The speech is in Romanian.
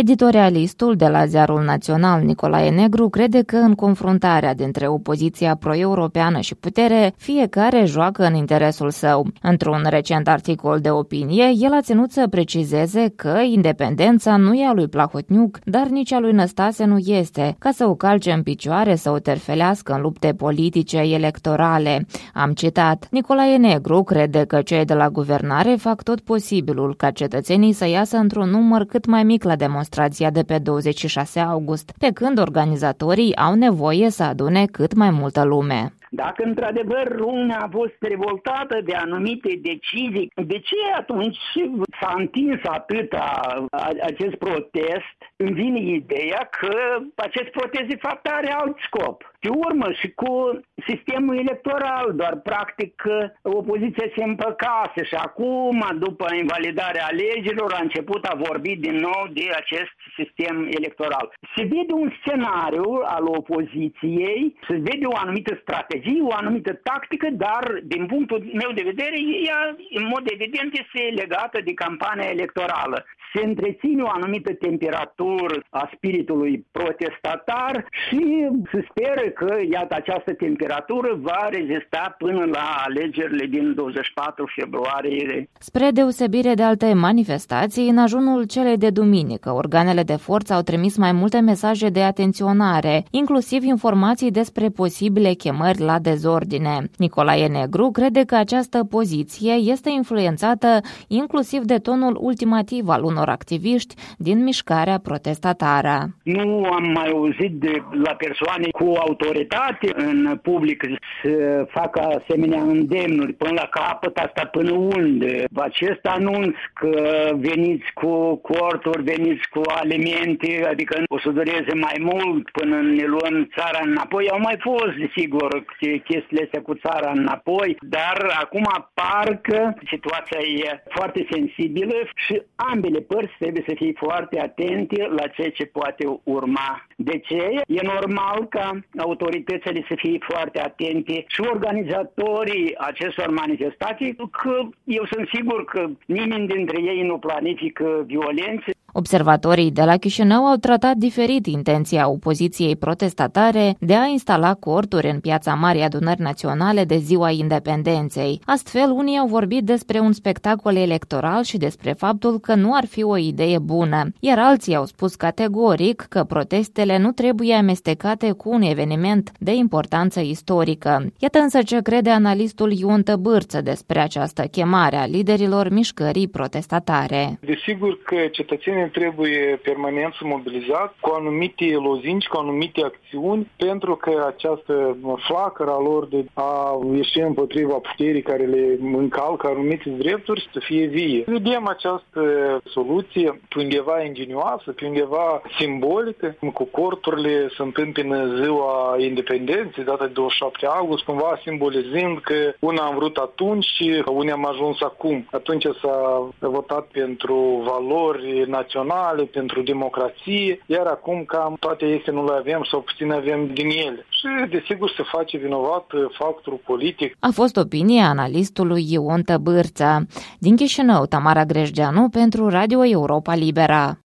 Editorialistul de la Ziarul Național, Nicolae Negru, crede că în confruntarea dintre opoziția pro-europeană și putere, fiecare joacă în interesul său. Într-un recent articol de opinie, el a ținut să precizeze că independența nu e a lui Plahotniuc, dar nici a lui Năstase nu este, ca să o calce în picioare, să o terfelească în lupte politice electorale. Am citat. Nicolae Negru crede că cei de la guvernare fac tot posibilul ca cetățenii să iasă într-un număr cât mai mic la demonstrația de pe 26 august, pe când organizatorii au nevoie să adune cât mai multă lume. Dacă într-adevăr România a fost revoltată de anumite decizii, de ce atunci s-a întins atâta acest protest? Îmi vine ideea că acest protest de fapt are alt scop. Pe urmă și cu sistemul electoral, doar practic opoziția se împăcase și acum, după invalidarea alegerilor, a început a vorbi din nou de acest sistem electoral. Se vede un scenariu al opoziției, se vede o anumită strategie, o anumită tactică, dar din punctul meu de vedere, ea în mod evident este legată de campania electorală. Se întreține o anumită temperatură a spiritului protestatar și se speră că, iată, această temperatură va rezista până la alegerile din 24 februarie. Spre deosebire de alte manifestații, în ajunul celei de duminică, organele de forță au trimis mai multe mesaje de atenționare, inclusiv informații despre posibile chemări la dezordine. Nicolae Negru crede că această poziție este influențată inclusiv de tonul ultimativ al unor activiști din mișcarea protestatară. Nu am mai auzit de la persoane cu autoritate în public să facă asemenea îndemnuri până la capăt, asta până unde. Acest anunț că veniți cu corturi, veniți cu alimente, adică o să dureze mai mult până ne luăm țara înapoi. Au mai fost, desigur, chestiile astea cu țara înapoi, dar acum parcă situația e foarte sensibilă și ambele părți trebuie să fie foarte atente la ceea ce poate urma. De ce? E normal ca autoritățile să fie foarte atente și organizatorii acestor manifestații, că eu sunt sigur că nimeni dintre ei nu planifică violențe. Observatorii de la Chișinău au tratat diferit intenția opoziției protestatare de a instala corturi în piața Marii Adunări Naționale de Ziua Independenței. Astfel, unii au vorbit despre un spectacol electoral și despre faptul că nu ar fi o idee bună, iar alții au spus categoric că protestele nu trebuie amestecate cu un eveniment de importanță istorică. Iată însă ce crede analistul Ion Tăbârță despre această chemare a liderilor mișcării protestatare. Desigur că cetățenii trebuie permanent să mobilizați cu anumite lozinci, cu anumite acțiuni, pentru că această flacără a lor de a ieși împotriva puterii care le încalcă anumite drepturi să fie vie. Vedem această soluție pe undeva ingenioasă, pe undeva simbolică, cu corturile se întâmpină ziua independenței, data de 27 august, cumva simbolizând că una am vrut atunci și unii am ajuns acum. Atunci s-a votat pentru valori naționale, pentru democrație, iar acum cam toate este nu le avem sau puțin avem din ele. Și desigur se face vinovat factorul politic. A fost opinia analistului Ion Tăbârță. Din Chișinău, Tamara Grejdeanu pentru Radio Europa Libera.